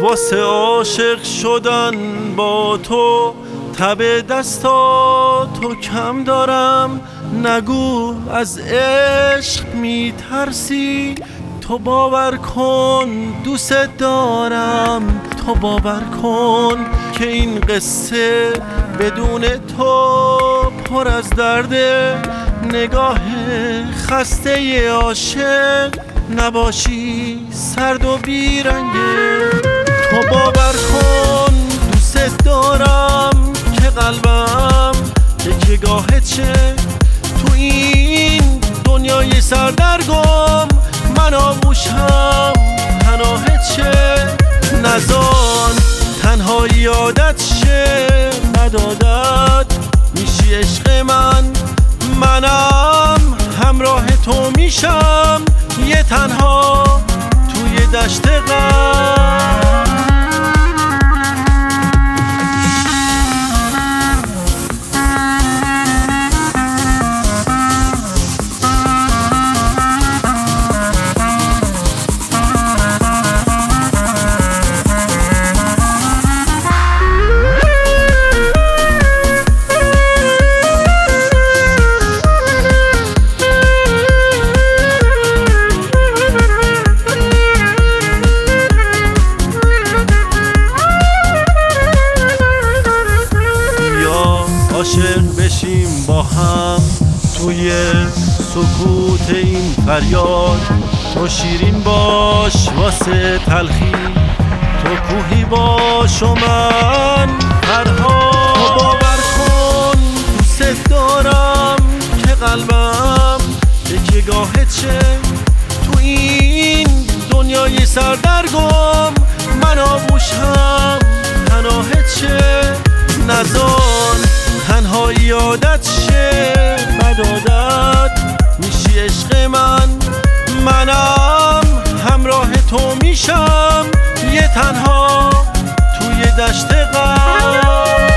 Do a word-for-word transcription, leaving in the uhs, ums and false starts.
واسه عاشق شدن با تو تب دستاتو کم دارم. نگو از عشق میترسی، تو باور کن دوست دارم. تو باور کن که این قصه بدون تو پر از درده. نگاه خسته عاشق نباشی سرد و بیرنگه. تو باور کن دوست دارم که قلبم تکیه‌گاهت شه. تو این دنیای سردرگم من آغوشم پناهت شه. نزان تنهایی عادت شه، بد عادت میشی عشق من. منم همراه تو میشم یه تنها توی دشت غم. عاشق بشیم با هم توی سکوت این فریاد. تو شیرین باش واسه تلخی، تو کوهی باش و من فرهاد. تو باور کن دوست دارم که قلبم تکیه‌گاهت شه. تو این دنیای سردرگم من آغوشم پناهت شه. نزان تنهایی عادت شه، بد عادت میشی عشق من. منم همراه تو میشم یه تنها توی دشت غم.